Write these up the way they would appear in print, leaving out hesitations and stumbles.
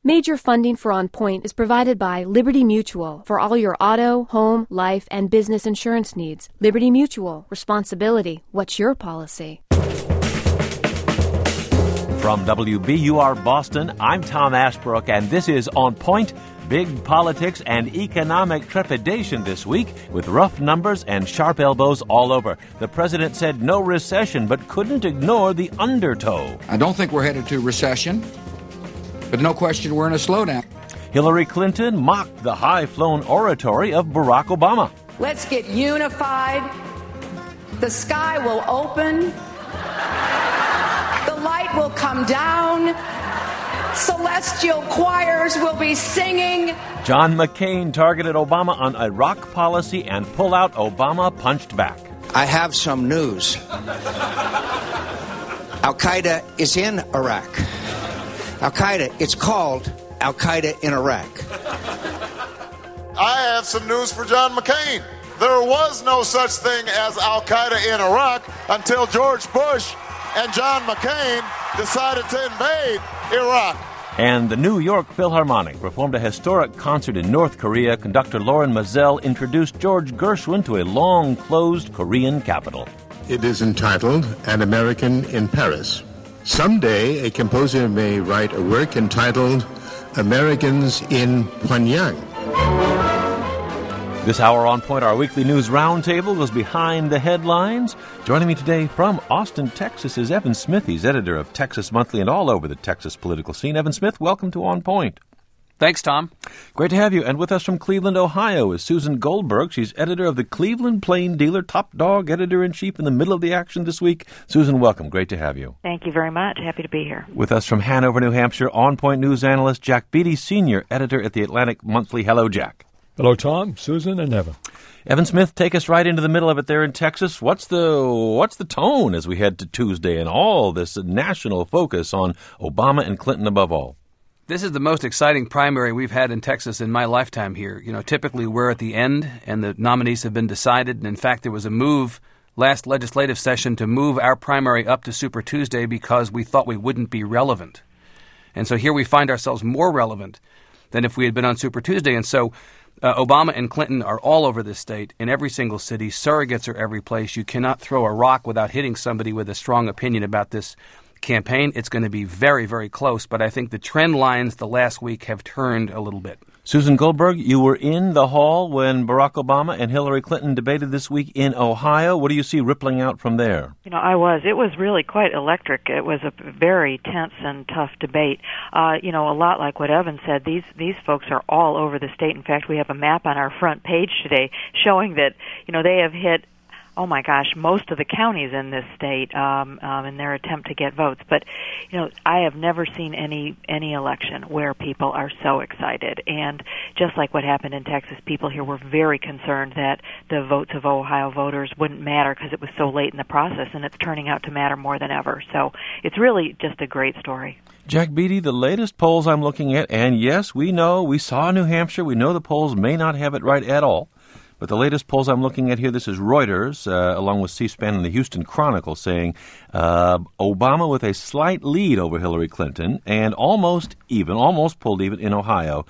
Major funding for On Point is provided by Liberty Mutual for all your auto, home, life, and business insurance needs. Liberty Mutual. Responsibility. What's your policy? From WBUR Boston, I'm Tom Ashbrook, and this is On Point. Big politics and economic trepidation this week with rough numbers and sharp elbows all over. The president said no recession, but couldn't ignore the undertow. I don't think we're headed to recession, but no question we're in a slowdown. Hillary Clinton mocked the high-flown oratory of Barack Obama. Let's get unified. The sky will open. The light will come down. Celestial choirs will be singing. John McCain targeted Obama on Iraq policy, and pullout Obama punched back. I have some news. Al-Qaeda is in Iraq. Al-Qaeda, it's called Al-Qaeda in Iraq. I have some news for John McCain. There was no such thing as Al-Qaeda in Iraq until George Bush and John McCain decided to invade Iraq. And the New York Philharmonic performed a historic concert in North Korea. Conductor Lauren Mazel introduced George Gershwin to a long-closed Korean capital. It is entitled An American in Paris. Someday, a composer may write a work entitled Americans in Pyongyang. This hour on Point, our weekly news roundtable goes behind the headlines. Joining me today from Austin, Texas, is Evan Smith. He's editor of Texas Monthly and all over the Texas political scene. Evan Smith, welcome to On Point. Thanks, Tom. Great to have you. And with us from Cleveland, Ohio, is Susan Goldberg. She's editor of the Cleveland Plain Dealer, top dog editor-in-chief in the middle of the action this week. Susan, welcome. Great to have you. Thank you very much. Happy to be here. With us from Hanover, New Hampshire, On Point news analyst Jack Beatty, senior editor at the Atlantic Monthly. Hello, Jack. Hello, Tom, Susan, and Evan. Evan Smith, take us right into the middle of it there in Texas. What's the tone as we head to Tuesday and all this national focus on Obama and Clinton above all? This is the most exciting primary we've had in Texas in my lifetime here. You know, typically we're at the end and the nominees have been decided. And in fact, there was a move last legislative session to move our primary up to Super Tuesday because we thought we wouldn't be relevant. And so here we find ourselves more relevant than if we had been on Super Tuesday. And so Obama and Clinton are all over this state, in every single city. Surrogates are every place. You cannot throw a rock without hitting somebody with a strong opinion about this campaign. It's going to be very, very close, but I think the trend lines the last week have turned a little bit. Susan Goldberg, you were in the hall when Barack Obama and Hillary Clinton debated this week in Ohio. What do you see rippling out from there? You know, I was. It was really quite electric. It was a very tense and tough debate. You know, a lot like what Evan said, these folks are all over the state. In fact, we have a map on our front page today showing that, you know, they have hit, oh my gosh, most of the counties in this state in their attempt to get votes. But, you know, I have never seen any election where people are so excited. And just like what happened in Texas, people here were very concerned that the votes of Ohio voters wouldn't matter because it was so late in the process, and it's turning out to matter more than ever. So it's really just a great story. Jack Beatty, the latest polls I'm looking at, and yes, we saw New Hampshire, we know the polls may not have it right at all. But the latest polls I'm looking at here, this is Reuters, along with C-SPAN and the Houston Chronicle, saying Obama with a slight lead over Hillary Clinton and almost pulled even in Ohio.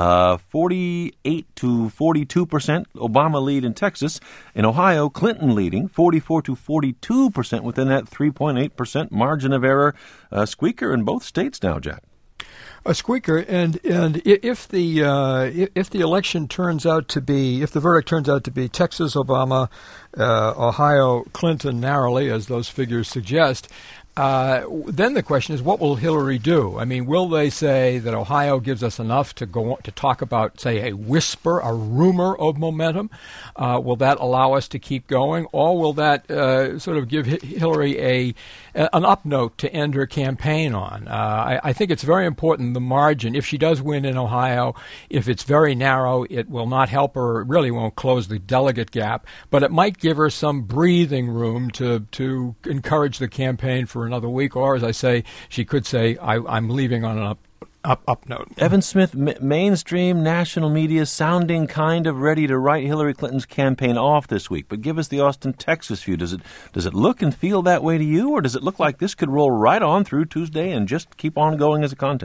48 to 42% Obama lead in Texas. In Ohio, Clinton leading 44 to 42% within that 3.8% margin of error. Squeaker in both states now, Jack. A squeaker, and if the election turns out to be, if the verdict turns out to be Texas Obama, Ohio Clinton narrowly, as those figures suggest, then the question is, what will Hillary do? I mean, will they say that Ohio gives us enough to go to talk about, say, a whisper, a rumor of momentum? Will that allow us to keep going, or will that sort of give Hillary an up note to end her campaign on? I think it's very important, the margin. If she does win in Ohio, if it's very narrow, it will not help her. It really won't close the delegate gap, but it might give her some breathing room to encourage the campaign for another week, or as I say, she could say, I'm leaving on an up note. Evan Smith, mainstream national media sounding kind of ready to write Hillary Clinton's campaign off this week, but give us the Austin, Texas view. Does it look and feel that way to you, or does it look like this could roll right on through Tuesday and just keep on going as a contest?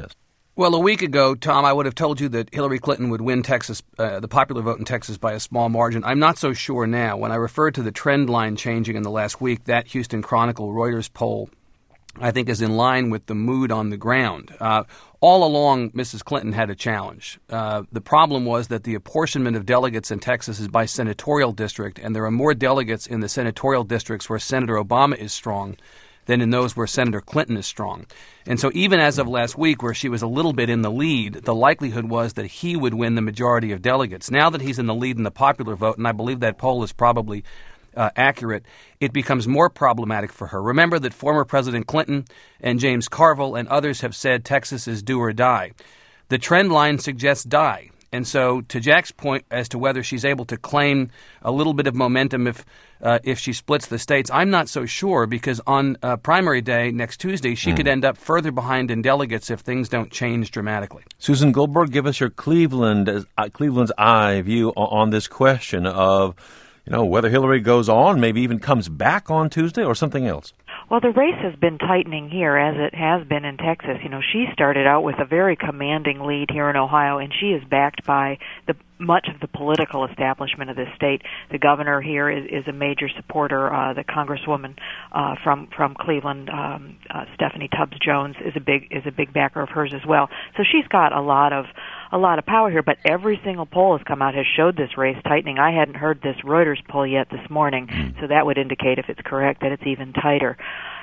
Well, a week ago, Tom, I would have told you that Hillary Clinton would win Texas, the popular vote in Texas by a small margin. I'm not so sure now. When I referred to the trend line changing in the last week, that Houston Chronicle Reuters poll, I think, is in line with the mood on the ground. All along, Mrs. Clinton had a challenge. The problem was that the apportionment of delegates in Texas is by senatorial district, and there are more delegates in the senatorial districts where Senator Obama is strong than in those where Senator Clinton is strong. And so even as of last week, where she was a little bit in the lead, the likelihood was that he would win the majority of delegates. Now that he's in the lead in the popular vote, and I believe that poll is probably accurate, it becomes more problematic for her. Remember that former President Clinton and James Carville and others have said Texas is do or die. The trend line suggests die. And so, to Jack's point as to whether she's able to claim a little bit of momentum if she splits the states, I'm not so sure, because on primary day next Tuesday, she could end up further behind in delegates if things don't change dramatically. Susan Goldberg, give us your Cleveland's eye view on this question of, whether Hillary goes on, maybe even comes back on Tuesday, or something else. Well, the race has been tightening here, as it has been in Texas. She started out with a very commanding lead here in Ohio, and she is backed by much of the political establishment of this state. The governor here is a major supporter. The congresswoman from Cleveland, Stephanie Tubbs Jones, is a big backer of hers as well. So she's got a lot of power here. But every single poll has come out has showed this race tightening. I hadn't heard this Reuters poll yet this morning, so that would indicate, if it's correct, that it's even tighter.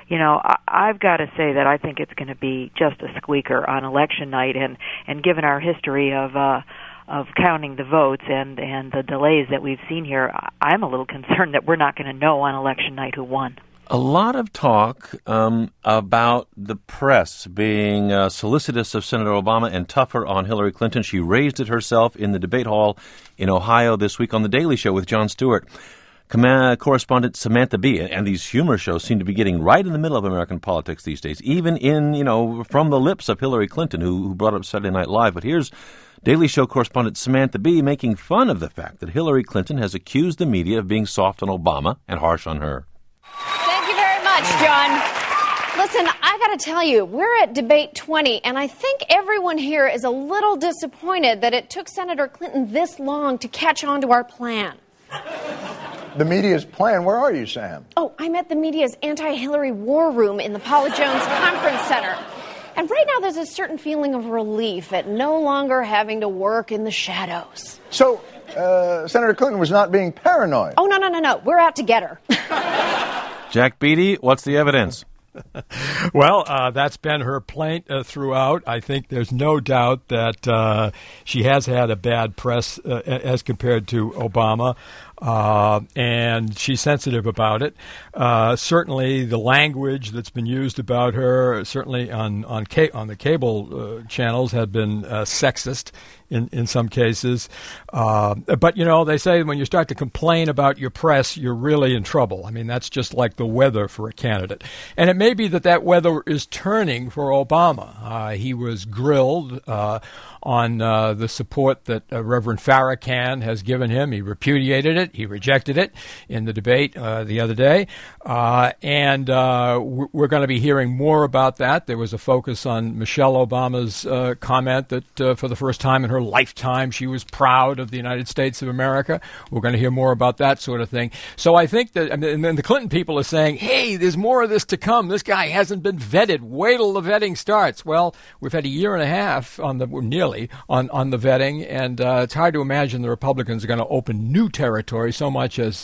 I've got to say that I think it's going to be just a squeaker on election night, and given our history of counting the votes and the delays that we've seen here, I'm a little concerned that we're not going to know on election night who won. A lot of talk about the press being solicitous of Senator Obama and tougher on Hillary Clinton. She raised it herself in the debate hall in Ohio this week on The Daily Show with Jon Stewart. Correspondent Samantha Bee, and these humor shows seem to be getting right in the middle of American politics these days, even from the lips of Hillary Clinton, who brought up Saturday Night Live. But here's Daily Show correspondent Samantha Bee making fun of the fact that Hillary Clinton has accused the media of being soft on Obama and harsh on her. Thank you very much, John. Listen, I got to tell you, we're at debate 20, and I think everyone here is a little disappointed that it took Senator Clinton this long to catch on to our plan. The media's plan? Where are you, Sam? Oh, I'm at the media's anti-Hillary war room in the Paula Jones Conference Center. And right now there's a certain feeling of relief at no longer having to work in the shadows. So, Senator Clinton was not being paranoid? Oh, no. We're out to get her. Jack Beatty, what's the evidence? Well, that's been her plaint throughout. I think there's no doubt that she has had a bad press as compared to Obama. And she's sensitive about it. Certainly, the language that's been used about her, certainly on the cable channels, had been sexist in some cases. But they say when you start to complain about your press, you're really in trouble. I mean, that's just like the weather for a candidate. And it may be that weather is turning for Obama. He was grilled on the support that Reverend Farrakhan has given him. He repudiated it. He rejected it in the debate the other day. And we're going to be hearing more about that. There was a focus on Michelle Obama's comment that for the first time in her lifetime she was proud of the United States of America. We're going to hear more about that sort of thing. So I think that, and then the Clinton people are saying, hey, there's more of this to come. This guy hasn't been vetted. Wait till the vetting starts. Well, we've had a year and a half on the vetting, and it's hard to imagine the Republicans are going to open new territory so much as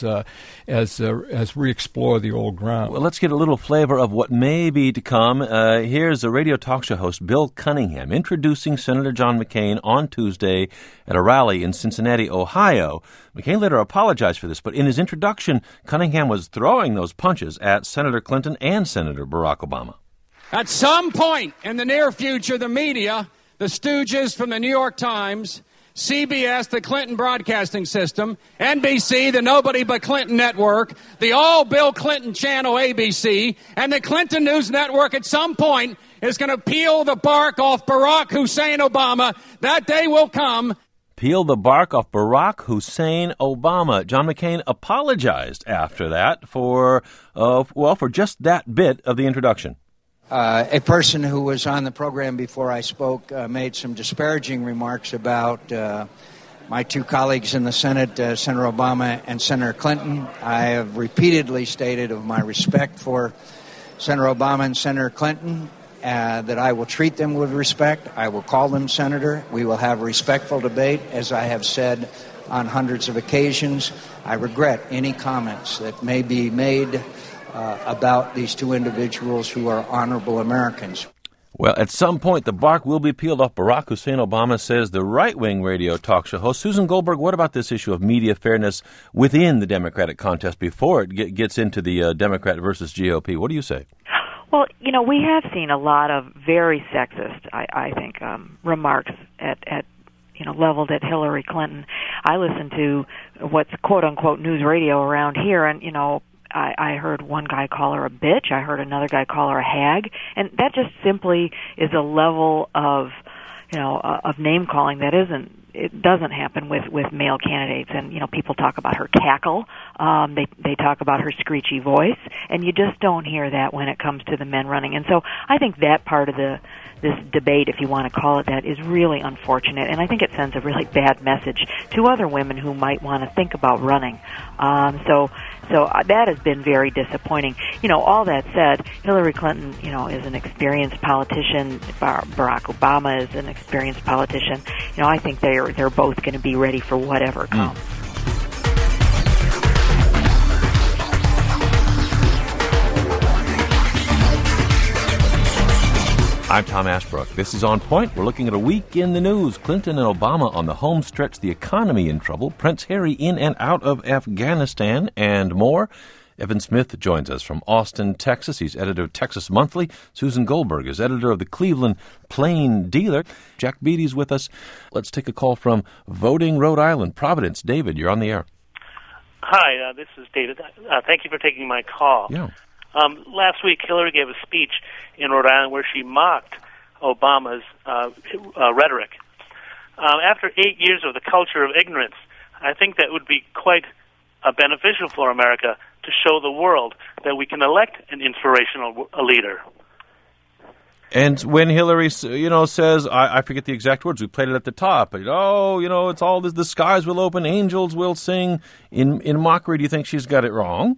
re-explore the old ground. Well, let's get a little flavor of what may be to come. Here's a radio talk show host, Bill Cunningham, introducing Senator John McCain on Tuesday at a rally in Cincinnati, Ohio. McCain later apologized for this, but in his introduction, Cunningham was throwing those punches at Senator Clinton and Senator Barack Obama. At some point in the near future, the media, the stooges from the New York Times, CBS, the Clinton Broadcasting System, NBC, the Nobody But Clinton Network, the All Bill Clinton Channel, ABC, and the Clinton News Network at some point is going to peel the bark off Barack Hussein Obama. That day will come. Peel the bark off Barack Hussein Obama. John McCain apologized after that for just that bit of the introduction. A person who was on the program before I spoke made some disparaging remarks about my two colleagues in the Senate, Senator Obama and Senator Clinton. I have repeatedly stated of my respect for Senator Obama and Senator Clinton, that I will treat them with respect. I will call them Senator. We will have a respectful debate, as I have said on hundreds of occasions. I regret any comments that may be made about these two individuals who are honorable Americans. Well, at some point, the bark will be peeled off Barack Hussein Obama, says the right-wing radio talk show host. Susan Goldberg, what about this issue of media fairness within the Democratic contest before it gets into the Democrat versus GOP? What do you say? Well, we have seen a lot of very sexist, I think, remarks at leveled at Hillary Clinton. I listen to what's quote-unquote news radio around here, and, I heard one guy call her a bitch. I heard another guy call her a hag, and that just simply is a level of, of name calling that it doesn't happen with male candidates. And people talk about her cackle, they talk about her screechy voice, and you just don't hear that when it comes to the men running. And so I think that part of this debate, if you want to call it that, is really unfortunate, and I think it sends a really bad message to other women who might want to think about running. So that has been very disappointing. All that said, Hillary Clinton, is an experienced politician. Barack Obama is an experienced politician. I think they're both going to be ready for whatever comes. I'm Tom Ashbrook. This is On Point. We're looking at a week in the news. Clinton and Obama on the home stretch, the economy in trouble, Prince Harry in and out of Afghanistan, and more. Evan Smith joins us from Austin, Texas. He's editor of Texas Monthly. Susan Goldberg is editor of the Cleveland Plain Dealer. Jack Beatty's with us. Let's take a call from Voting, Rhode Island. Providence. David, you're on the air. Hi, this is David. Thank you for taking my call. Yeah. Last week, Hillary gave a speech in Rhode Island where she mocked Obama's rhetoric. After 8 years of the culture of ignorance, I think that would be quite beneficial for America to show the world that we can elect an inspirational leader. And when Hillary, says, I forget the exact words, we played it at the top, but, it's all this, the skies will open, angels will sing, in mockery, do you think she's got it wrong?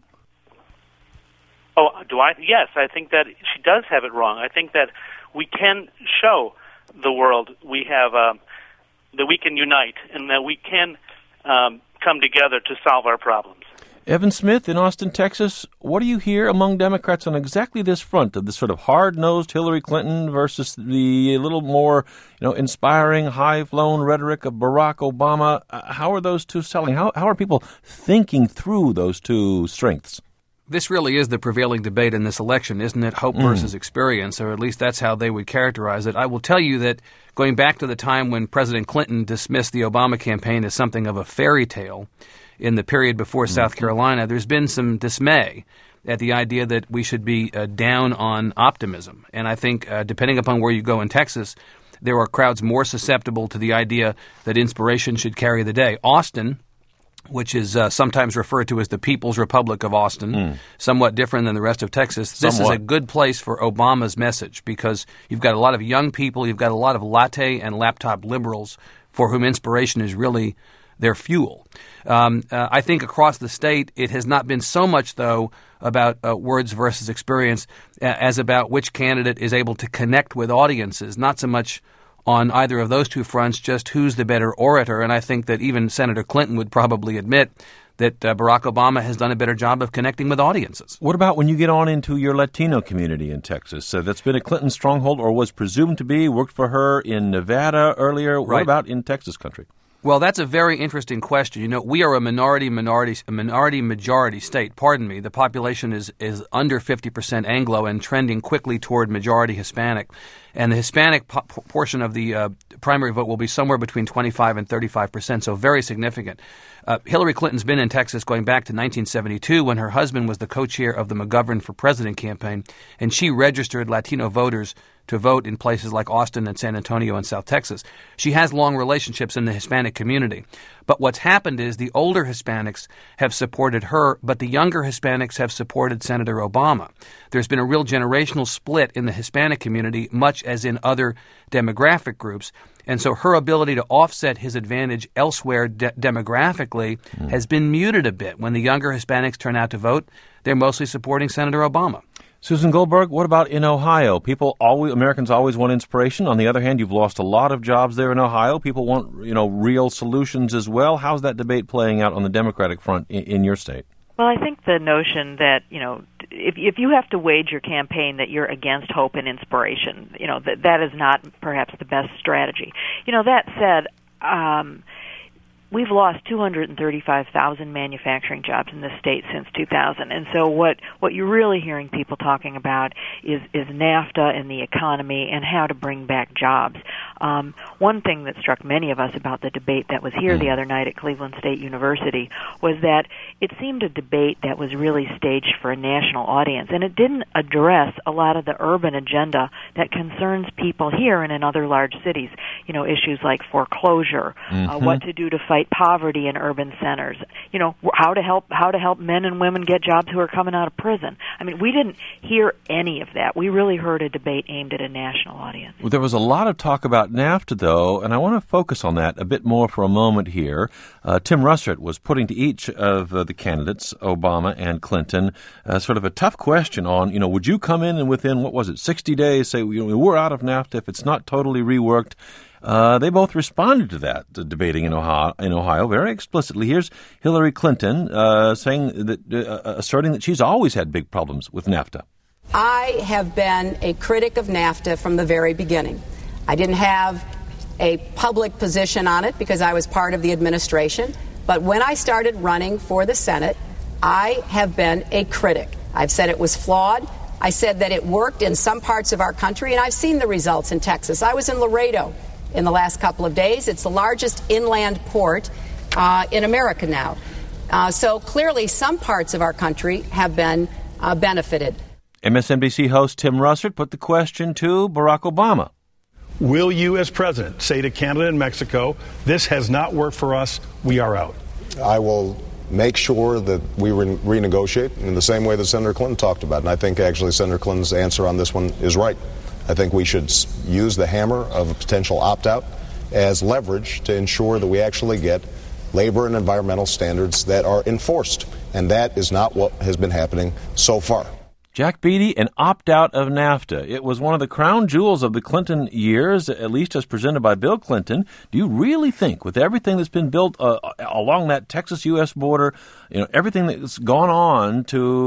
Oh, do I? Yes, I think that she does have it wrong. I think that we can show the world we have that we can unite and that we can come together to solve our problems. Evan Smith in Austin, Texas, what do you hear among Democrats on exactly this front of this sort of hard-nosed Hillary Clinton versus the little more, inspiring, high-flown rhetoric of Barack Obama? How are those two selling? How are people thinking through those two strengths? This really is the prevailing debate in this election, isn't it? Hope versus experience, or at least that's how they would characterize it. I will tell you that going back to the time when President Clinton dismissed the Obama campaign as something of a fairy tale in the period before South Carolina, there's been some dismay at the idea that we should be down on optimism. And I think, depending upon where you go in Texas, there are crowds more susceptible to the idea that inspiration should carry the day. Austin, which is sometimes referred to as the People's Republic of Austin, somewhat different than the rest of Texas. This is a good place for Obama's message because you've got a lot of young people, you've got a lot of latte and laptop liberals for whom inspiration is really their fuel. I think across the state it has not been so much, though, about words versus experience as about which candidate is able to connect with audiences, not so much on either of those two fronts, just who's the better orator. And I think that even Senator Clinton would probably admit that Barack Obama has done a better job of connecting with audiences. What about when you get on into your Latino community in Texas? That's been a Clinton stronghold or was presumed to be, worked for her in Nevada earlier. What about in Texas country? Well, that's a very interesting question. We are a minority-majority state. Pardon me. The population is under 50% Anglo and trending quickly toward majority Hispanic. And the Hispanic portion of the primary vote will be somewhere between 25 and 35%, so very significant. Hillary Clinton's been in Texas going back to 1972 when her husband was the co-chair of the McGovern for President campaign, and she registered Latino voters to vote in places like Austin and San Antonio and South Texas. She has long relationships in the Hispanic community. But what's happened is the older Hispanics have supported her, but the younger Hispanics have supported Senator Obama. There's been a real generational split in the Hispanic community, much as in other demographic groups. And so her ability to offset his advantage elsewhere demographically has been muted a bit. When the younger Hispanics turn out to vote, they're mostly supporting Senator Obama. Susan Goldberg, what about in Ohio? Americans always want inspiration. On the other hand, you've lost a lot of jobs there in Ohio. People want, real solutions as well. How's that debate playing out on the Democratic front in your state? Well, I think the notion that, if you have to wage your campaign that you're against hope and inspiration, that is not perhaps the best strategy. That said, we've lost 235,000 manufacturing jobs in this state since 2000. And so what you're really hearing people talking about is NAFTA and the economy and how to bring back jobs. One thing that struck many of us about the debate that was here the other night at Cleveland State University was that it seemed a debate that was really staged for a national audience, and it didn't address a lot of the urban agenda that concerns people here and in other large cities. Issues like foreclosure, what to do to fight poverty in urban centers, how to help men and women get jobs who are coming out of prison. I mean, we didn't hear any of that. We really heard a debate aimed at a national audience. Well, there was a lot of talk about NAFTA, though, and I want to focus on that a bit more for a moment here. Tim Russert was putting to each of the candidates, Obama and Clinton, sort of a tough question on, would you come in and within, 60 days say, we're out of NAFTA if it's not totally reworked? They both responded to that, debating in Ohio very explicitly. Here's Hillary Clinton asserting that she's always had big problems with NAFTA. I have been a critic of NAFTA from the very beginning. I didn't have a public position on it because I was part of the administration. But when I started running for the Senate, I have been a critic. I've said it was flawed. I said that it worked in some parts of our country, and I've seen the results in Texas. I was in Laredo in the last couple of days. It's the largest inland port in America now. So clearly some parts of our country have been benefited. MSNBC host Tim Russert put the question to Barack Obama. Will you, as president, say to Canada and Mexico, this has not worked for us, we are out? I will make sure that we renegotiate in the same way that Senator Clinton talked about. And I think actually Senator Clinton's answer on this one is right. I think we should use the hammer of a potential opt-out as leverage to ensure that we actually get labor and environmental standards that are enforced. And that is not what has been happening so far. Jack Beatty, an opt-out of NAFTA. It was one of the crown jewels of the Clinton years, at least as presented by Bill Clinton. Do you really think, with everything that's been built along that Texas-U.S. border, everything that's gone on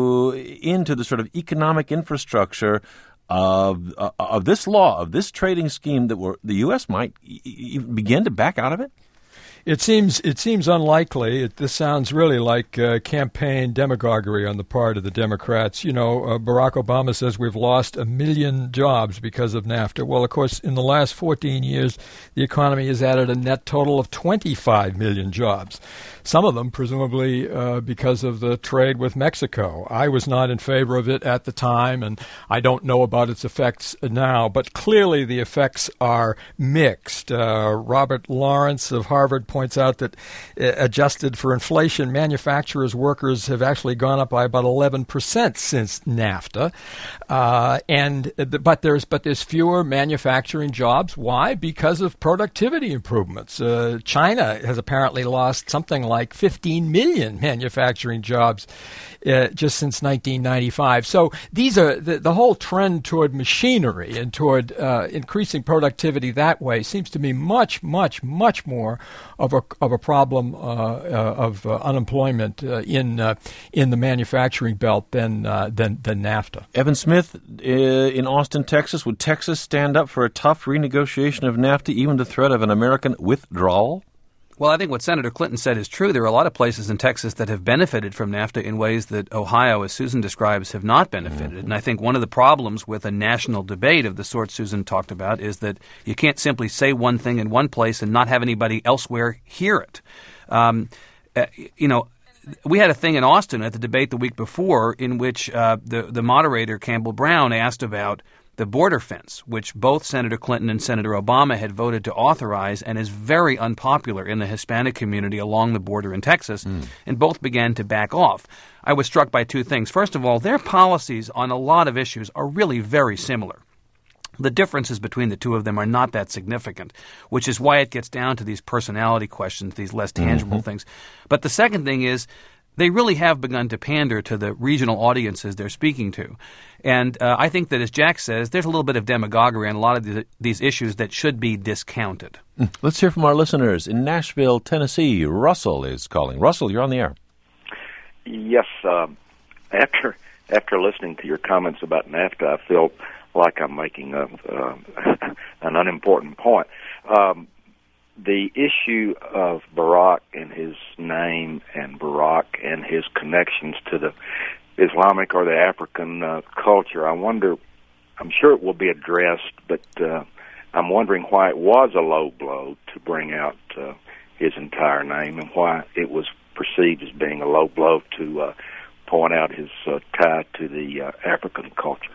into the sort of economic infrastructure of this law, of this trading scheme, that the U.S. might begin to back out of it? It seems unlikely. This sounds really like campaign demagoguery on the part of the Democrats. Barack Obama says we've lost 1 million jobs because of NAFTA. Well, of course, in the last 14 years, the economy has added a net total of 25 million jobs. Some of them, presumably, because of the trade with Mexico. I was not in favor of it at the time, and I don't know about its effects now. But clearly the effects are mixed. Robert Lawrence of Harvard points out that adjusted for inflation, manufacturers' workers have actually gone up by about 11% since NAFTA. But there's fewer manufacturing jobs. Why? Because of productivity improvements. China has apparently lost something like 15 million manufacturing jobs just since 1995. So these are the whole trend toward machinery and toward increasing productivity that way seems to me much, much, much more of a problem of unemployment in the manufacturing belt than NAFTA. Evan Smith in Austin, Texas. Would Texas stand up for a tough renegotiation of NAFTA, even the threat of an American withdrawal? Well, I think what Senator Clinton said is true. There are a lot of places in Texas that have benefited from NAFTA in ways that Ohio, as Susan describes, have not benefited. Mm-hmm. And I think one of the problems with a national debate of the sort Susan talked about is that you can't simply say one thing in one place and not have anybody elsewhere hear it. We had a thing in Austin at the debate the week before in which the moderator, Campbell Brown, asked about the border fence, which both Senator Clinton and Senator Obama had voted to authorize and is very unpopular in the Hispanic community along the border in Texas, and both began to back off. I was struck by two things. First of all, their policies on a lot of issues are really very similar. The differences between the two of them are not that significant, which is why it gets down to these personality questions, these less tangible things. But the second thing is they really have begun to pander to the regional audiences they're speaking to. And I think that, as Jack says, there's a little bit of demagoguery on a lot of these issues that should be discounted. Let's hear from our listeners. In Nashville, Tennessee, Russell is calling. Russell, you're on the air. Yes. After listening to your comments about NAFTA, I feel like I'm making an unimportant point. The issue of Barack and his name and Barack and his connections to the Islamic or the African culture, I'm sure it will be addressed, but I'm wondering why it was a low blow to bring out his entire name and why it was perceived as being a low blow to point out his tie to the African culture.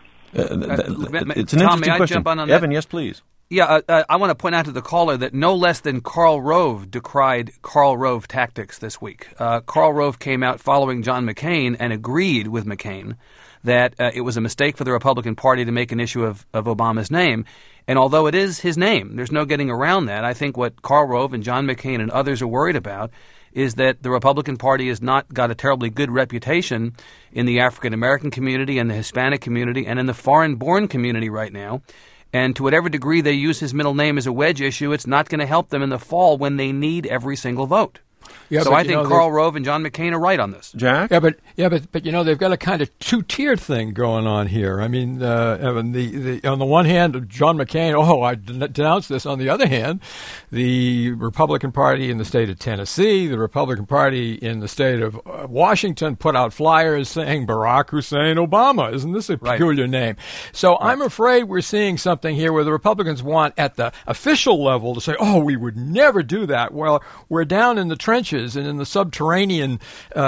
It's an Tom, interesting may I question. jump on Evan, that? yes, please. Yeah, I want to point out to the caller that no less than Karl Rove decried Karl Rove tactics this week. Karl Rove came out following John McCain and agreed with McCain that it was a mistake for the Republican Party to make an issue of Obama's name. And although it is his name, there's no getting around that. I think what Karl Rove and John McCain and others are worried about is that the Republican Party has not got a terribly good reputation in the African-American community and the Hispanic community and in the foreign-born community right now. And to whatever degree they use his middle name as a wedge issue, it's not going to help them in the fall when they need every single vote. Yeah, so I think Karl Rove and John McCain are right on this. Jack? But they've got a kind of two-tiered thing going on here. I mean, Evan, on the one hand, John McCain, I denounce this. On the other hand, the Republican Party in the state of Tennessee, the Republican Party in the state of Washington put out flyers saying Barack Hussein Obama. Isn't this a peculiar name? So I'm afraid we're seeing something here where the Republicans want at the official level to say, we would never do that. Well, we're down in the trenches and in the subterranean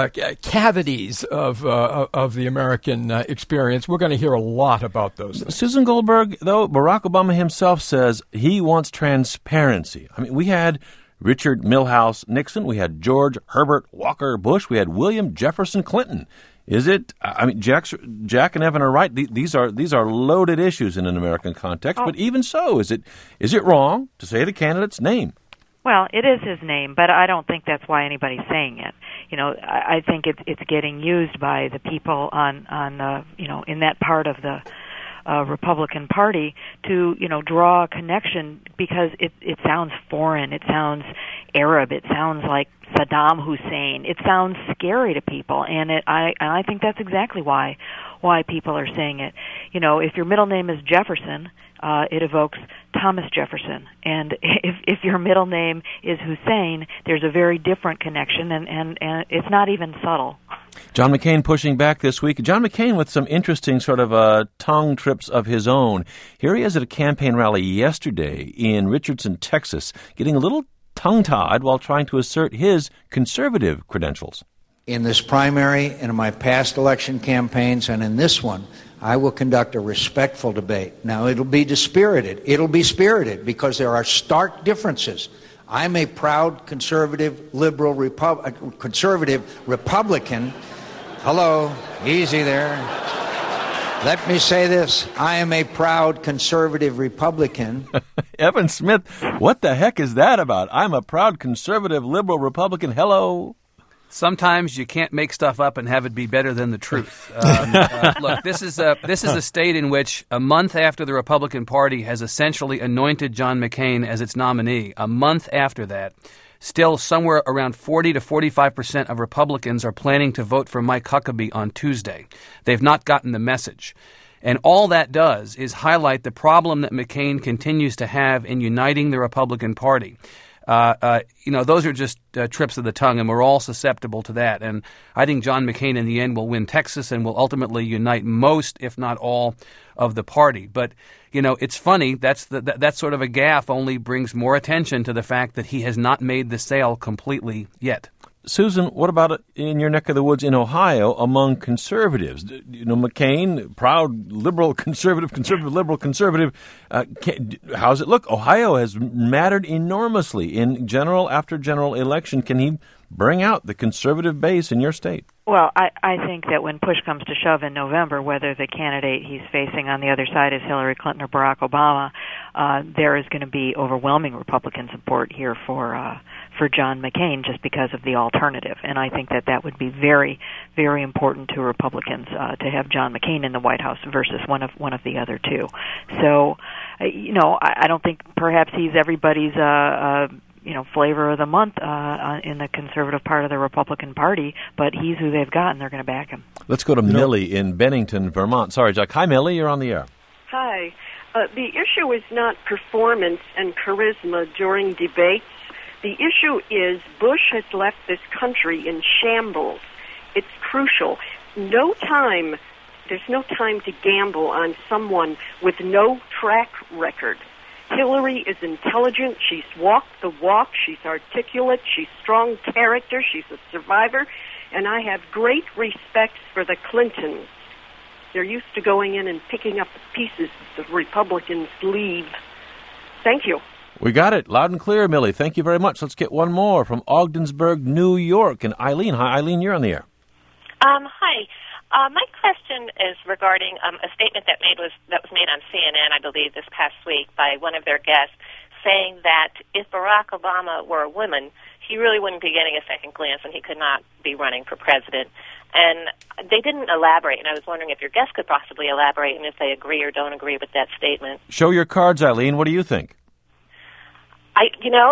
cavities of the American experience. We're going to hear a lot about those things. Susan Goldberg, though, Barack Obama himself says he wants transparency. I mean, we had Richard Milhouse Nixon, we had George Herbert Walker Bush, we had William Jefferson Clinton. Is it? I mean, Jack and Evan are right. These are loaded issues in an American context. But even so, is it wrong to say the candidate's name? Well, it is his name, but I don't think that's why anybody's saying it. I think it's getting used by the people on in that part of the Republican Party to draw a connection because it sounds foreign, it sounds Arab, it sounds like Saddam Hussein, it sounds scary to people, and I think that's exactly why people are saying it. If your middle name is Jefferson, it evokes Thomas Jefferson, and if your middle name is Hussein, there's a very different connection, and it's not even subtle. John McCain pushing back this week. John McCain with some interesting sort of tongue trips of his own. Here he is at a campaign rally yesterday in Richardson, Texas, getting a little tongue-tied while trying to assert his conservative credentials. In this primary, in my past election campaigns, and in this one, I will conduct a respectful debate. Now, it'll be dispirited. It'll be spirited because there are stark differences. I'm a proud conservative, conservative Republican. Hello, easy there. Let me say this. I am a proud conservative Republican. Evan Smith, what the heck is that about? I'm a proud conservative liberal Republican. Hello. Sometimes you can't make stuff up and have it be better than the truth. Look, this is a state in which a month after the Republican Party has essentially anointed John McCain as its nominee, a month after that, still somewhere around 40 to 45% of Republicans are planning to vote for Mike Huckabee on Tuesday. They've not gotten the message. And all that does is highlight the problem that McCain continues to have in uniting the Republican Party. Those are just trips of the tongue, and we're all susceptible to that. And I think John McCain in the end will win Texas and will ultimately unite most, if not all, of the party. But, it's funny. That sort of a gaffe only brings more attention to the fact that he has not made the sale completely yet. Susan, what about in your neck of the woods in Ohio among conservatives? You know, McCain, proud liberal, conservative, liberal, conservative. How's it look? Ohio has mattered enormously in general after general election. Can he bring out the conservative base in your state? Well, I think that when push comes to shove in November, whether the candidate he's facing on the other side is Hillary Clinton or Barack Obama, there is going to be overwhelming Republican support here for John McCain just because of the alternative. And I think that would be very, very important to Republicans to have John McCain in the White House versus one of the other two. So, I don't think perhaps he's everybody's flavor of the month in the conservative part of the Republican Party, but he's who they've got, and they're going to back him. Let's go to Millie in Bennington, Vermont. Sorry, Jack. Hi, Millie. You're on the air. Hi. The issue is not performance and charisma during debates. The issue is Bush has left this country in shambles. It's crucial. There's no time to gamble on someone with no track record. Hillary is intelligent. She's walked the walk. She's articulate. She's strong character. She's a survivor. And I have great respect for the Clintons. They're used to going in and picking up the pieces the Republicans leave. Thank you. We got it. Loud and clear, Millie. Thank you very much. Let's get one more from Ogdensburg, New York. And Eileen. Hi, Eileen. You're on the air. Hi. My question is regarding a statement that was made on CNN, I believe, this past week by one of their guests, saying that if Barack Obama were a woman, he really wouldn't be getting a second glance and he could not be running for president. And they didn't elaborate, and I was wondering if your guest could possibly elaborate and if they agree or don't agree with that statement. Show your cards, Eileen. What do you think? I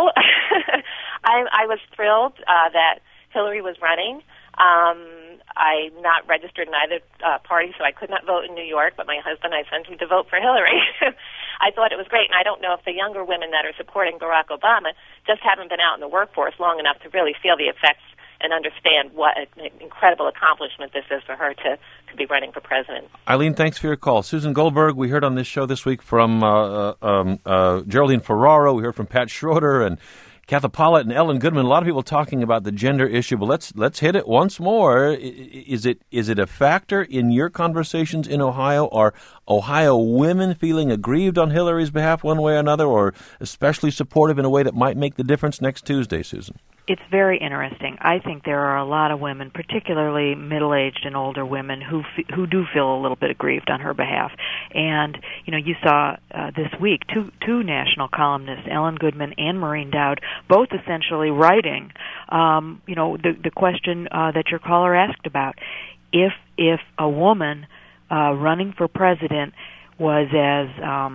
was thrilled that Hillary was running. I'm not registered in either party, so I could not vote in New York, but my husband, I sent him to vote for Hillary. I thought it was great, and I don't know if the younger women that are supporting Barack Obama just haven't been out in the workforce long enough to really feel the effects and understand what an incredible accomplishment this is for her to be running for president. Eileen, thanks for your call. Susan Goldberg, we heard on this show this week from Geraldine Ferraro. We heard from Pat Schroeder and Katha Pollitt and Ellen Goodman. A lot of people talking about the gender issue, but let's hit it once more. Is it a factor in your conversations in Ohio? Are Ohio women feeling aggrieved on Hillary's behalf one way or another, or especially supportive in a way that might make the difference next Tuesday, Susan? It's very interesting. I think there are a lot of women, particularly middle-aged and older women, who do feel a little bit aggrieved on her behalf. And you saw this week two national columnists, Ellen Goodman and Maureen Dowd, both essentially writing, the question that your caller asked about: if a woman running for president was as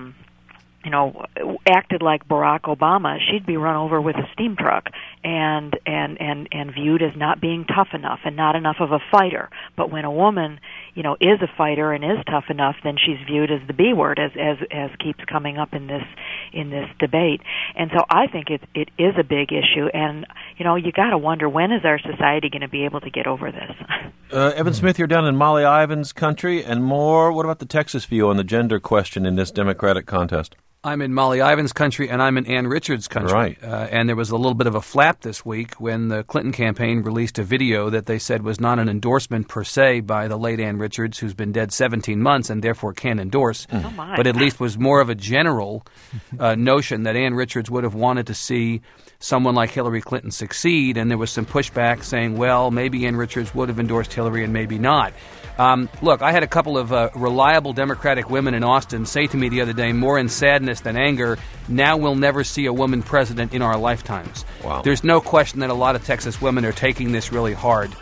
acted like Barack Obama, she'd be run over with a steam truck and viewed as not being tough enough and not enough of a fighter. But when a woman, is a fighter and is tough enough, then she's viewed as the B word, as keeps coming up in this debate. And so I think it is a big issue, and you got to wonder, when is our society going to be able to get over this? Evan Smith, you're down in Molly Ivins country and more. What about the Texas view on the gender question in this Democratic contest? I'm in Molly Ivins country, and I'm in Ann Richards country. Right. And there was a little bit of a flap this week when the Clinton campaign released a video that they said was not an endorsement per se by the late Ann Richards, who's been dead 17 months and therefore can't endorse, but at least was more of a general notion that Ann Richards would have wanted to see someone like Hillary Clinton succeed, and there was some pushback saying, well, maybe Ann Richards would have endorsed Hillary and maybe not. Look, I had a couple of reliable Democratic women in Austin say to me the other day, more in sadness than anger, now we'll never see a woman president in our lifetimes. Wow. There's no question that a lot of Texas women are taking this really hard.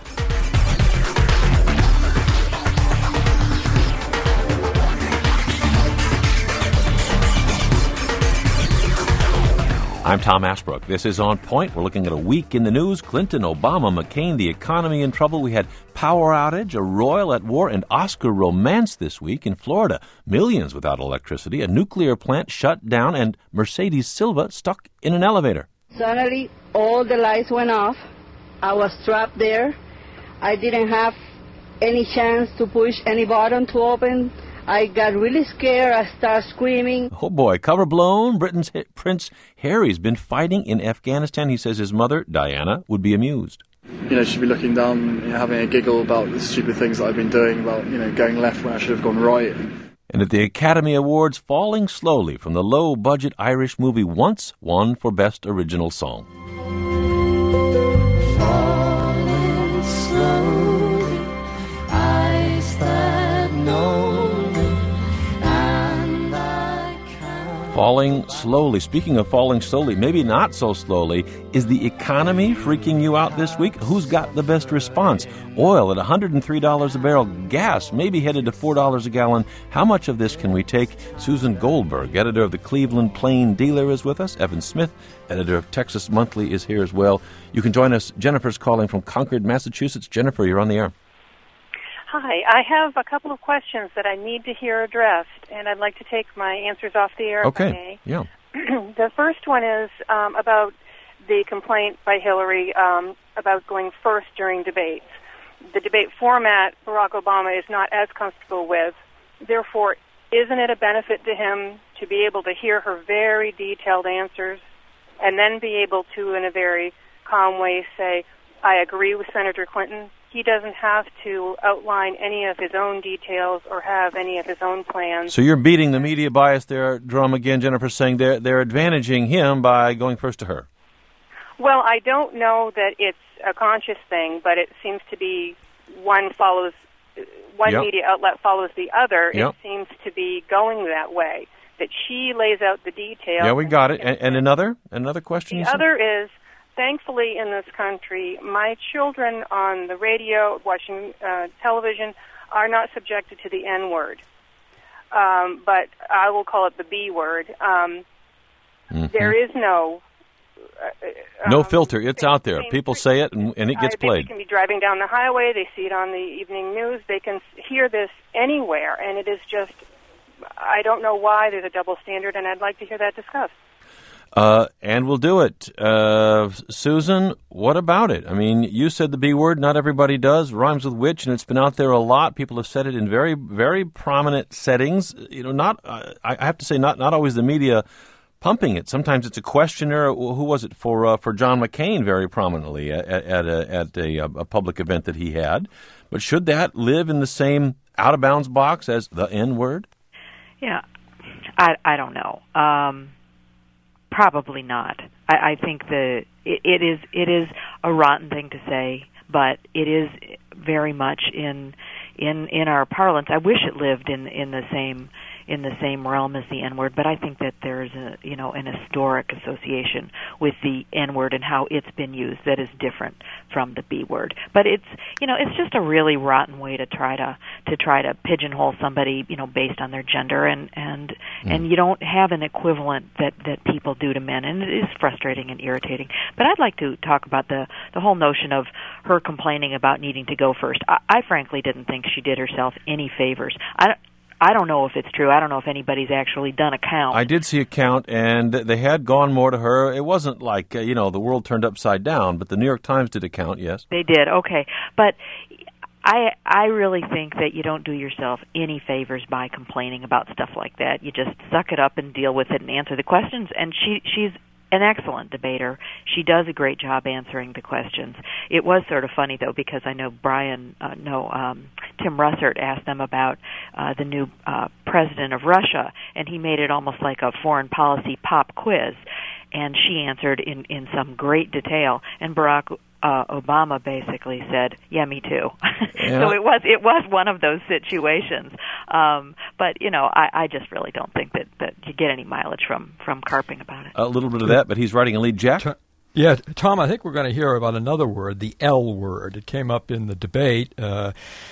I'm Tom Ashbrook. This is On Point. We're looking at a week in the news. Clinton, Obama, McCain, the economy in trouble. We had power outage, a royal at war, and Oscar romance this week in Florida. Millions without electricity, a nuclear plant shut down, and Mercedes Silva stuck in an elevator. Suddenly, all the lights went off. I was trapped there. I didn't have any chance to push any button to open. I got really scared. I started screaming. Oh, boy. Cover blown. Britain's Prince Harry's been fighting in Afghanistan. He says his mother, Diana, would be amused. She'd be looking down, having a giggle about the stupid things that I've been doing, about, going left when I should have gone right. And at the Academy Awards, Falling Slowly from the low-budget Irish movie Once won for Best Original Song. Falling slowly, eyes that know me, and I can't. Falling slowly. Speaking of falling slowly, maybe not so slowly, is the economy freaking you out this week? Who's got the best response? Oil at $103 a barrel. Gas maybe headed to $4 a gallon. How much of this can we take? Susan Goldberg, editor of the Cleveland Plain Dealer, is with us. Evan Smith, editor of Texas Monthly, is here as well. You can join us. Jennifer's calling from Concord, Massachusetts. Jennifer, you're on the air. Hi. I have a couple of questions that I need to hear addressed, and I'd like to take my answers off the air, if I may. Yeah. The first one is about the complaint by Hillary about going first during debates. The debate format Barack Obama is not as comfortable with. Therefore, isn't it a benefit to him to be able to hear her very detailed answers and then be able to, in a very calm way, say, I agree with Senator Clinton? He doesn't have to outline any of his own details or have any of his own plans. So you're beating the media bias there drum again, Jennifer, saying they're advantaging him by going first to her. Well, I don't know that it's a conscious thing, but it seems to be one media outlet follows the other. Yep. It seems to be going that way, that she lays out the details. Yeah, we got it. And another question? The other is, thankfully in this country, my children on the radio, watching television, are not subjected to the N-word. But I will call it the B word. There is no filter. It's out there. People say it, and it gets played. They can be driving down the highway. They see it on the evening news. They can hear this anywhere, and it is just, I don't know why there's a double standard, and I'd like to hear that discussed. And we'll do it. Susan, what about it? I mean, you said the B word. Not everybody does. Rhymes with which, and it's been out there a lot. People have said it in very, very prominent settings. I have to say, not always the media pumping it. Sometimes it's a questioner. Who was it for John McCain very prominently at a public event that he had? But should that live in the same out of bounds box as the N word? Yeah, I don't know. Probably not. I think it is a rotten thing to say, but it is very much in our parlance. I wish it lived in the same realm as the N-word, but I think that there's an historic association with the N-word and how it's been used that is different from the B word. But it's just a really rotten way to try to pigeonhole somebody, based on their gender, and you don't have an equivalent that people do to men, and it is frustrating and irritating. But I'd like to talk about the whole notion of her complaining about needing to go first. I frankly didn't think she did herself any favors. I don't know if it's true. I don't know if anybody's actually done a count. I did see a count, and they had gone more to her. It wasn't like, the world turned upside down, but the New York Times did a count, yes. They did, okay. But I really think that you don't do yourself any favors by complaining about stuff like that. You just suck it up and deal with it and answer the questions. And she's an excellent debater. She does a great job answering the questions. It was sort of funny, though, because I know Tim Russert asked them about the new president of Russia, and he made it almost like a foreign policy pop quiz. And she answered in some great detail, and Barack Obama basically said, "Yeah, me too." Yeah. So it was one of those situations. But I just really don't think that you get any mileage from carping about it. A little bit of that, but he's writing a lead, Jack. Yeah, Tom, I think we're going to hear about another word, the L word. It came up in the debate. Barack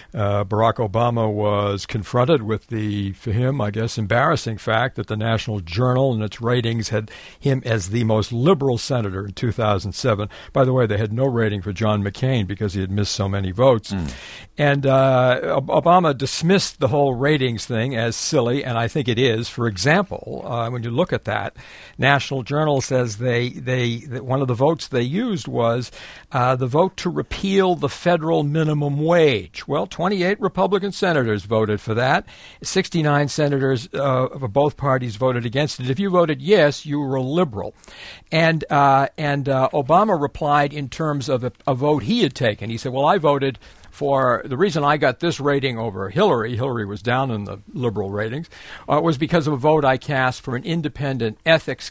Obama was confronted with the, for him, I guess, embarrassing fact that the National Journal and its ratings had him as the most liberal senator in 2007. By the way, they had no rating for John McCain because he had missed so many votes. And Obama dismissed the whole ratings thing as silly, and I think it is. For example, when you look at that, National Journal says that one of of the votes they used was the vote to repeal the federal minimum wage. Well, 28 Republican senators voted for that. 69 senators of both parties voted against it. If you voted yes, you were a liberal. And Obama replied in terms of a vote he had taken. He said, well, I voted for the reason I got this rating over Hillary was down in the liberal ratings, was because of a vote I cast for an independent ethics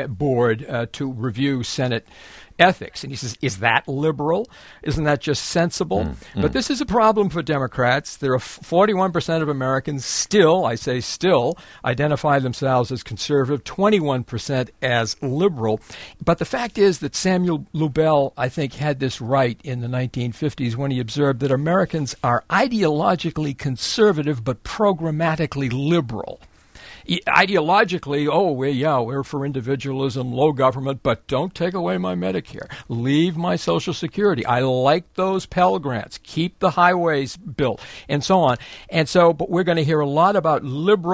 board to review Senate ethics. And he says, is that liberal? Isn't that just sensible? But this is a problem for Democrats. There are 41% of Americans still, I say still, identify themselves as conservative, 21% as liberal. But the fact is that Samuel Lubell, I think, had this right in the 1950s when he observed that Americans are ideologically conservative but programmatically liberal. Ideologically, we're for individualism, low government, but don't take away my Medicare. Leave my Social Security. I like those Pell Grants. Keep the highways built, and so on. And so, but we're going to hear a lot about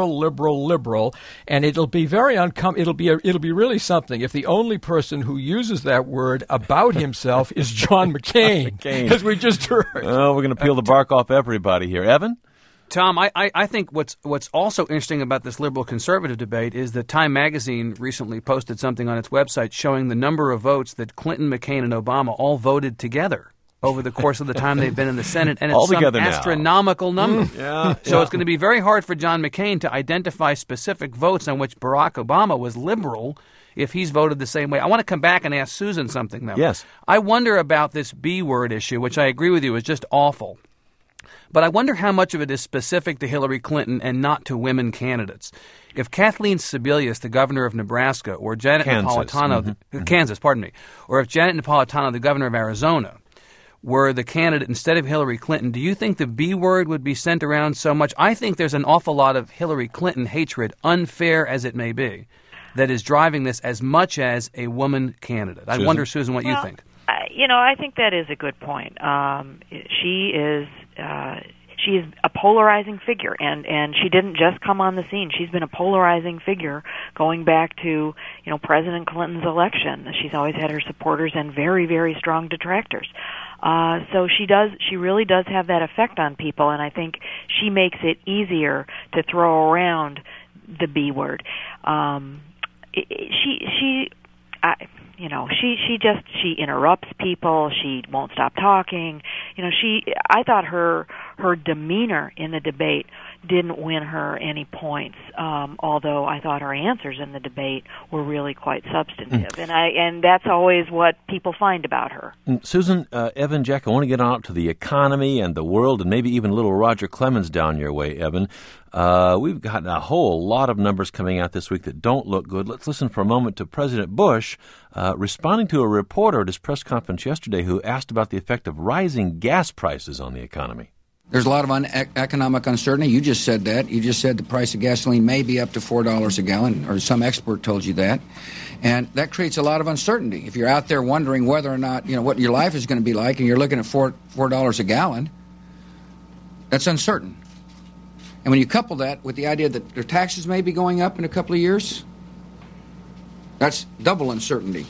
liberal, and it'll be very it'll be really something if the only person who uses that word about himself is John McCain, as we just heard. Oh, we're going to peel the bark off everybody here. Evan? Tom, I think what's also interesting about this liberal-conservative debate is that Time Magazine recently posted something on its website showing the number of votes that Clinton, McCain, and Obama all voted together over the course of the time they've been in the Senate, and it's some astronomical number. So it's going to be very hard for John McCain to identify specific votes on which Barack Obama was liberal if he's voted the same way. I want to come back and ask Susan something, though. Yes. I wonder about this B-word issue, which I agree with you is just awful. But I wonder how much of it is specific to Hillary Clinton and not to women candidates. If Kathleen Sebelius, the governor of Nebraska, or Janet Napolitano, Kansas, or if Janet Napolitano, the governor of Arizona, were the candidate instead of Hillary Clinton, do you think the B word would be sent around so much? I think there's an awful lot of Hillary Clinton hatred, unfair as it may be, that is driving this as much as a woman candidate. I wonder, Susan, what you think. I think that is a good point. She is a polarizing figure, and she didn't just come on the scene. She's been a polarizing figure going back to President Clinton's election. She's always had her supporters and very, very strong detractors. So she really does have that effect on people, and I think she makes it easier to throw around the B word. She interrupts people. She won't stop talking. I thought her demeanor in the debate didn't win her any points, although I thought her answers in the debate were really quite substantive. And that's always what people find about her. Susan, Evan, Jack, I want to get on up to the economy and the world and maybe even little Roger Clemens down your way, Evan. We've gotten a whole lot of numbers coming out this week that don't look good. Let's listen for a moment to President Bush responding to a reporter at his press conference yesterday who asked about the effect of rising gas prices on the economy. There's a lot of economic uncertainty. You just said that. You just said the price of gasoline may be up to $4 a gallon, or some expert told you that. And that creates a lot of uncertainty. If you're out there wondering whether or not, what your life is going to be like, and you're looking at $4 a gallon, that's uncertain. And when you couple that with the idea that their taxes may be going up in a couple of years, that's double uncertainty.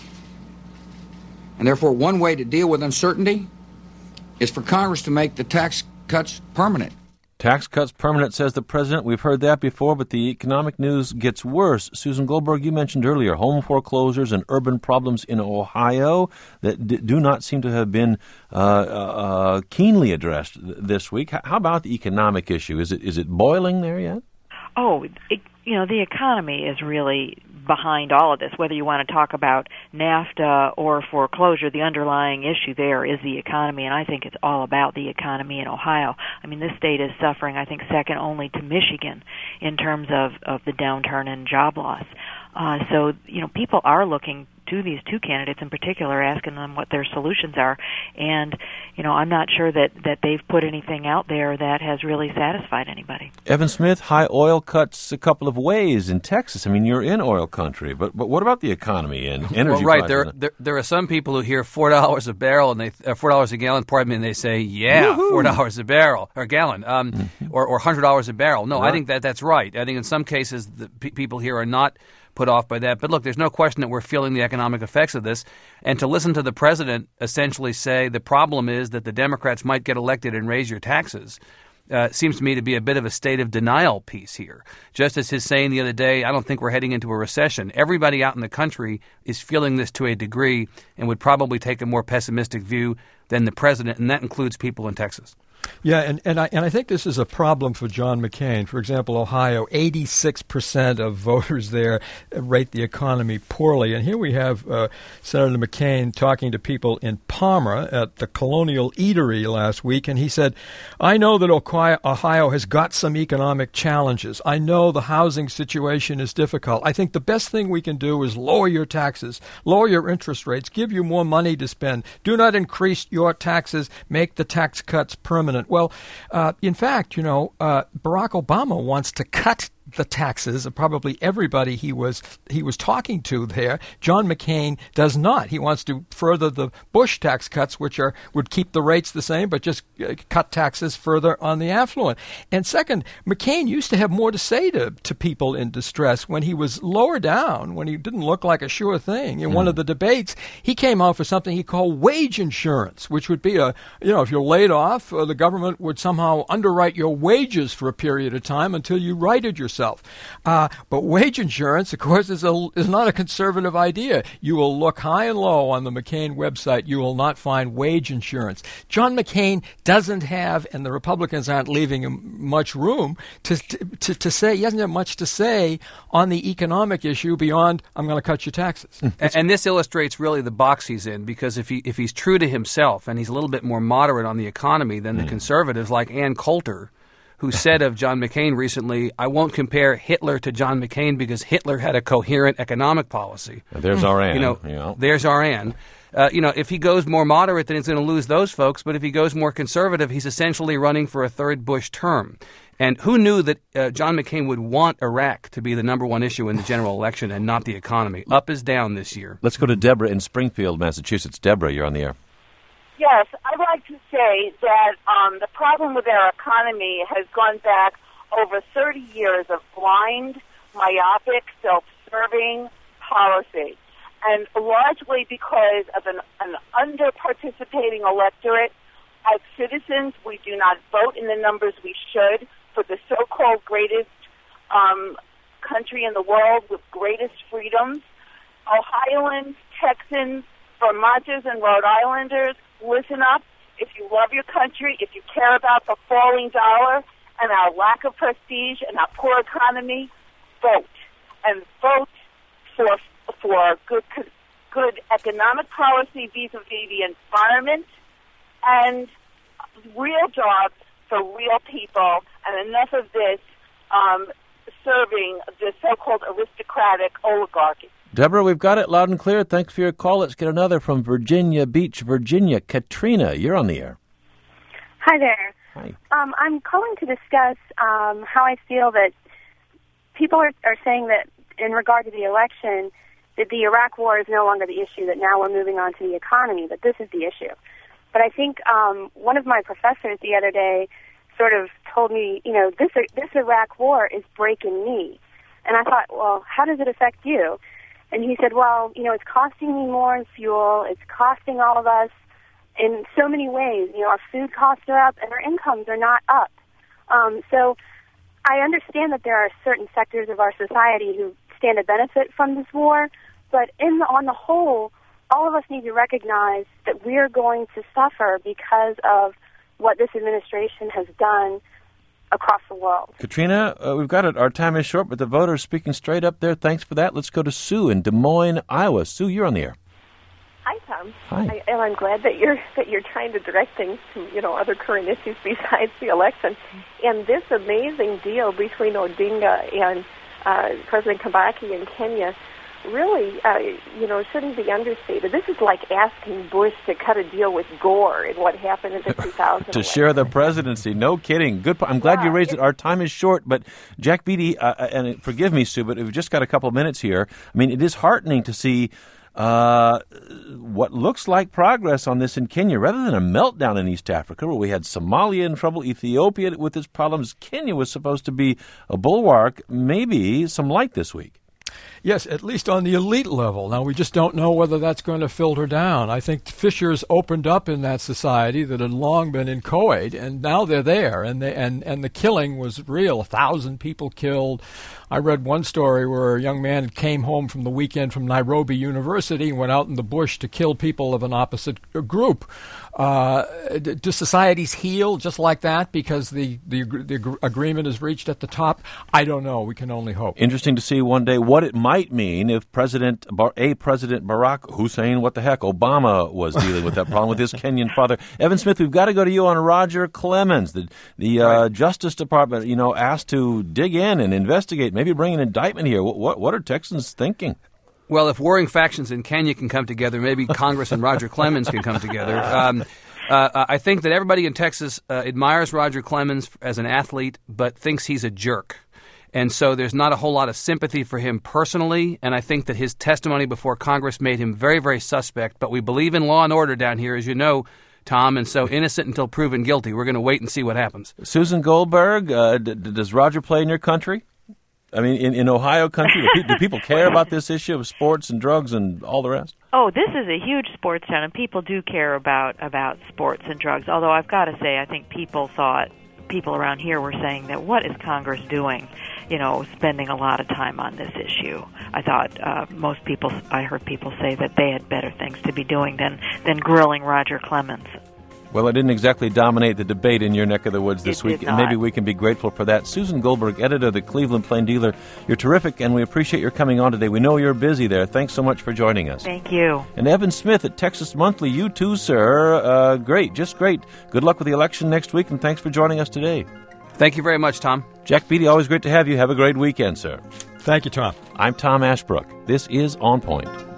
And therefore, one way to deal with uncertainty is for Congress to make the tax cuts permanent. Tax cuts permanent, says the president. We've heard that before, but the economic news gets worse. Susan Goldberg, you mentioned earlier home foreclosures and urban problems in Ohio that do not seem to have been keenly addressed this week. How about the economic issue? Is it boiling there yet? The economy is really behind all of this. Whether you want to talk about NAFTA or foreclosure, the underlying issue there is the economy, and I think it's all about the economy in Ohio. I mean, this state is suffering, I think, second only to Michigan in terms of the downturn in job loss. So people are looking to these two candidates in particular, asking them what their solutions are. And, I'm not sure that they've put anything out there that has really satisfied anybody. Evan Smith, high oil cuts a couple of ways in Texas. I mean, you're in oil country, but what about the economy and energy? Well, right. There are some people who hear $4 a barrel and $4 a gallon, and they say, yeah, woo-hoo, $4 a barrel or gallon, or $100 a barrel. No, I think that's right. I think in some cases the people here are not put off by that. But look, there's no question that we're feeling the economic effects of this. And to listen to the president essentially say the problem is that the Democrats might get elected and raise your taxes seems to me to be a bit of a state of denial piece here. Just as his saying the other day, I don't think we're heading into a recession. Everybody out in the country is feeling this to a degree and would probably take a more pessimistic view than the president, and that includes people in Texas. Yeah, and I think this is a problem for John McCain. For example, Ohio, 86% of voters there rate the economy poorly. And here we have Senator McCain talking to people in Palmer at the Colonial Eatery last week, and he said, I know that Ohio has got some economic challenges. I know the housing situation is difficult. I think the best thing we can do is lower your taxes, lower your interest rates, give you more money to spend. Do not increase your taxes, make the tax cuts permanent. Well, in fact, Barack Obama wants to cut the taxes of probably everybody he was talking to there. John McCain does not. He wants to further the Bush tax cuts, which would keep the rates the same, but just cut taxes further on the affluent. And second, McCain used to have more to say to people in distress when he was lower down, when he didn't look like a sure thing. In one of the debates, he came out for something he called wage insurance, which would be if you're laid off, the government would somehow underwrite your wages for a period of time until you righted yourself. But wage insurance, of course, is not a conservative idea. You will look high and low on the McCain website. You will not find wage insurance. John McCain doesn't have, and the Republicans aren't leaving him much room to say. He doesn't have much to say on the economic issue beyond, I'm going to cut your taxes. And this illustrates really the box he's in, because if he's true to himself and he's a little bit more moderate on the economy than the conservatives like Ann Coulter, who said of John McCain recently, I won't compare Hitler to John McCain because Hitler had a coherent economic policy. There's our Ann. There's our Ann. If he goes more moderate, then he's going to lose those folks. But if he goes more conservative, he's essentially running for a third Bush term. And who knew that John McCain would want Iraq to be the number one issue in the general election and not the economy? Up is down this year. Let's go to Deborah in Springfield, Massachusetts. Deborah, you're on the air. Yes, I'd like to say that the problem with our economy has gone back over 30 years of blind, myopic, self-serving policy, and largely because of an under-participating electorate. As citizens, we do not vote in the numbers we should for the so-called greatest country in the world with greatest freedoms. Ohioans, Texans, Vermonters, and Rhode Islanders, listen up. If you love your country, if you care about the falling dollar and our lack of prestige and our poor economy, vote. And vote for good economic policy vis-a-vis the environment and real jobs for real people, and enough of this serving the so-called aristocratic oligarchy. Deborah, we've got it loud and clear. Thanks for your call. Let's get another from Virginia Beach, Virginia. Katrina, you're on the air. Hi there. Hi. I'm calling to discuss how I feel that people are saying that in regard to the election, that the Iraq war is no longer the issue, that now we're moving on to the economy, that this is the issue. But I think one of my professors the other day sort of told me, this Iraq war is breaking me. And I thought, well, how does it affect you? And he said, well, it's costing me more in fuel. It's costing all of us in so many ways. Our food costs are up and our incomes are not up. So I understand that there are certain sectors of our society who stand to benefit from this war, but on the whole, all of us need to recognize that we're going to suffer because of what this administration has done across the world. Katrina, we've got it. Our time is short, but the voters speaking straight up there. Thanks for that. Let's go to Sue in Des Moines, Iowa. Sue, you're on the air. Hi, Tom. Hi. I'm glad that you're trying to direct things to other current issues besides the election. And this amazing deal between Odinga and President Kibaki in Kenya really, shouldn't be understated. This is like asking Bush to cut a deal with Gore in what happened in the 2000 to share the presidency. No kidding. Good. I'm glad you raised it. Our time is short, but Jack Beatty, and forgive me, Sue, but we've just got a couple of minutes here. I mean, it is heartening to see what looks like progress on this in Kenya, rather than a meltdown in East Africa, where we had Somalia in trouble, Ethiopia with its problems. Kenya was supposed to be a bulwark. Maybe some light this week. Yes, at least on the elite level. Now, we just don't know whether that's going to filter down. I think fissures opened up in that society that had long been inchoate, and now they're there, and the killing was real. 1,000 people killed. I read one story where a young man came home from the weekend from Nairobi University and went out in the bush to kill people of an opposite group. Do societies heal just like that because the agreement is reached at the top? I don't know. We can only hope. Interesting to see one day what it might mean if President Barack Hussein, what the heck, Obama was dealing with that problem with his Kenyan father. Evan Smith, we've got to go to you on Roger Clemens. The Justice Department, asked to dig in and investigate, maybe bring an indictment here. What are Texans thinking? Well, if warring factions in Kenya can come together, maybe Congress and Roger Clemens can come together. I think that everybody in Texas admires Roger Clemens as an athlete, but thinks he's a jerk. And so there's not a whole lot of sympathy for him personally, and I think that his testimony before Congress made him very, very suspect. But we believe in law and order down here, as you know, Tom, and so innocent until proven guilty. We're going to wait and see what happens. Susan Goldberg, does Roger play in your country? I mean, in Ohio country, do people care about this issue of sports and drugs and all the rest? Oh, this is a huge sports town, and people do care about sports and drugs. Although I've got to say, I think people around here were saying that what is Congress doing? Spending a lot of time on this issue. I thought I heard people say that they had better things to be doing than grilling Roger Clemens. Well, it didn't exactly dominate the debate in your neck of the woods this week, and maybe we can be grateful for that. Susan Goldberg, editor of the Cleveland Plain Dealer, you're terrific, and we appreciate your coming on today. We know you're busy there. Thanks so much for joining us. Thank you. And Evan Smith at Texas Monthly, you too, sir. Great, just great. Good luck with the election next week, and thanks for joining us today. Thank you very much, Tom. Jack Beatty, always great to have you. Have a great weekend, sir. Thank you, Tom. I'm Tom Ashbrook. This is On Point.